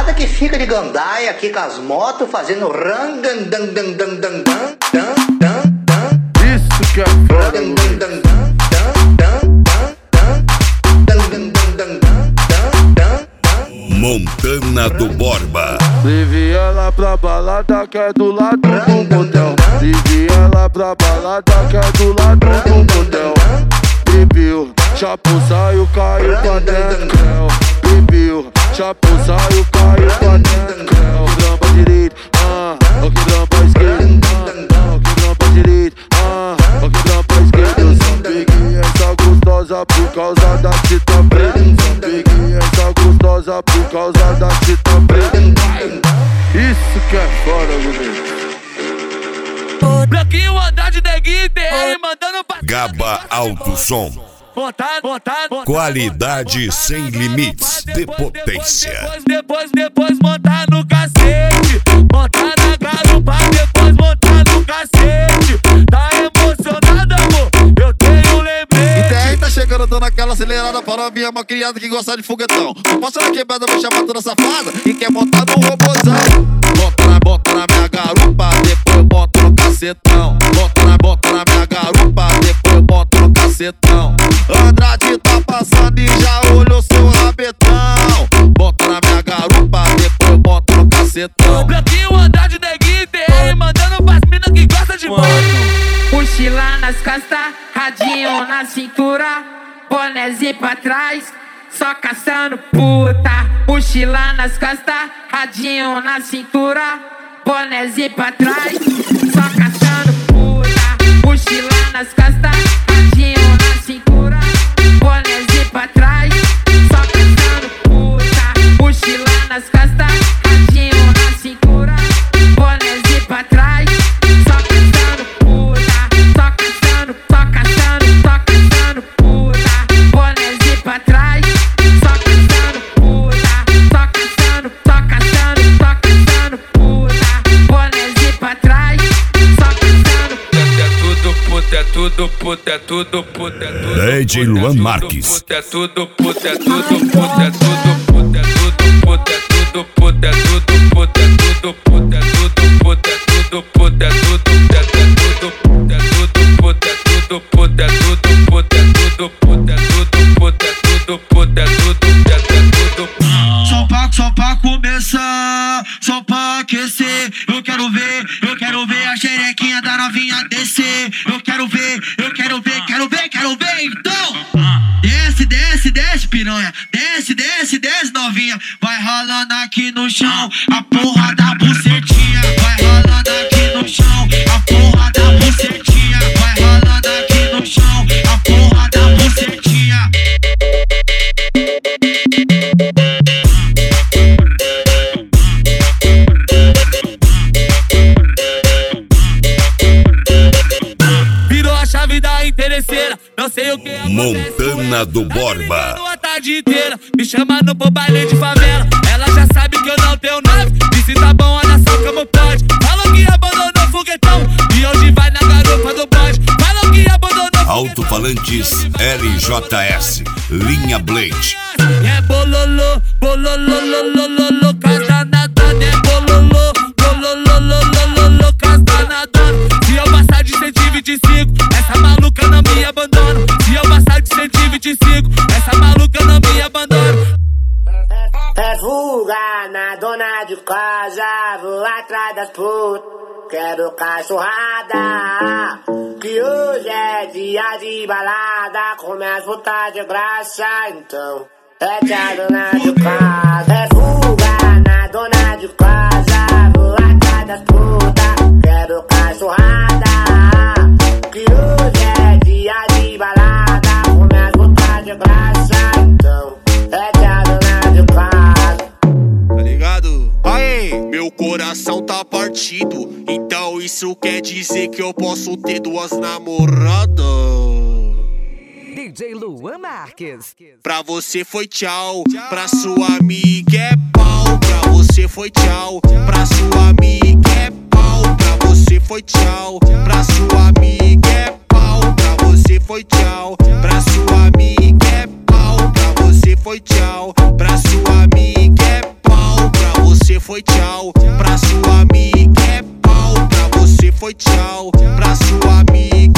mulherada que fica de gandaia aqui com as motos fazendo rangandandandandandan. Isso que é foda, Montana do Borba. Leve ela pra balada que é do lado do motel. Leve ela pra balada que é do lado do motel. Bebeu, chapo, saiu, caiu pra dentro. Bebeu, chapo, saiu, caiu pra dentro. O que pra direita, o que pra esquerda, o que pra direita, o que pra esquerda. Eu só peguei essa gostosa por causa da fita preta. Só peguei essa gostosa por causa da fita preta. Isso que é foda, governo. Bloquinho andar de neguinho TR mandando pra Gaba Alto Som. Qualidade sem limites de potência. Depois montar no cacete. Montar na garupa, depois montar no cacete. Tá emocionado, amor? Eu tenho lembrete. E aí tá chegando, dando aquela acelerada para a minha malcriada que gosta de foguetão. Não posso na quebrada, vou chamar toda safada e quer montar no robozão. Bota na minha garupa, depois bota no cacetão. Bota na minha garupa, depois bota no cacetão. Andrade tá passando e já olhou seu rabetão. Bota na minha garupa, depois bota no cacetão. Bloquinho andar de neguinho TR mandando pras minas que gosta de moto. Mochila nas costas, radinho na cintura, bonézinho pra trás, só caçando puta. Mochila nas costas, radinho na cintura, bonézinho pra trás, só caçando puta. Mochila nas costas, radinho na cintura, bonézinho pra trás, só caçando puta. Mochila nas costas, radinho na cintura, bonézinho pra trás, só caçando puta. Só caçando puta. Bonézinho pra trás, só caçando puta. Só caçando puta. Bonézinho pra trás, só caçando puta. É tudo puta, é tudo puta, é tudo puta. DJ Luan Marques. É tudo puta, é tudo puta, é tudo puta, é tudo puta, é tudo puta, é tudo puta, é tudo puta, é tudo puta, é tudo puta, é tudo puta, é tudo puta, é tudo puta, é tudo puta, é tudo puta, é tudo puta, é tudo puta, é tudo puta, é tudo puta, é tudo. Só pra começar, só pra aquecer. Eu quero ver a xerequinha da novinha descer. Eu quero ver, então. Desce, piranha. Desce, novinha. Vai rolando aqui no chão, a porra da bucetinha. Vai rolando aqui no chão, a porra da bucetinha. Vai rolando aqui no chão, a porra da bucetinha. Virou a chave da interesseira, não sei o que é. Montana do Borba. A tarde inteira, me chamando pro baile de favela. Ela já sabe que eu não tenho nave. Disse tá bom, olha só como pode. Falou que abandonou o foguetão e hoje vai na garupa do bode. Falou que abandonou Alto-falantes LJS, linha Blade. É bololô, bololô, castanadona. É bololô, bololô, castanadona. Se eu passar de 125, essa maluca não me abandona. Se eu passar de 125, essa maluca não me abandona. É fuga na dona de casa, vou atrás das putas. Quero cachorrada, que hoje é dia de balada. Começa a botar de graça, então é que a dona de casa. É fuga na dona de casa, vou atrás das putas. Quero cachorrada, que hoje é dia de balada. Começa a botar de graça, então é que a dona de casa. Tá ligado? Aê, meu coração tá partido, então isso quer dizer que eu posso ter duas namoradas. DJ Luan Marques. Pra você foi tchau, pra sua amiga é pau. Pra você foi tchau, pra sua amiga é pau. Pra você foi tchau, pra sua amiga é pau. Pra você foi tchau, pra sua amiga é pau. Pra você foi tchau, pra sua amiga é pau. Pra foi tchau. Pra sua amiga é pau, pra você foi tchau. Pra sua amiga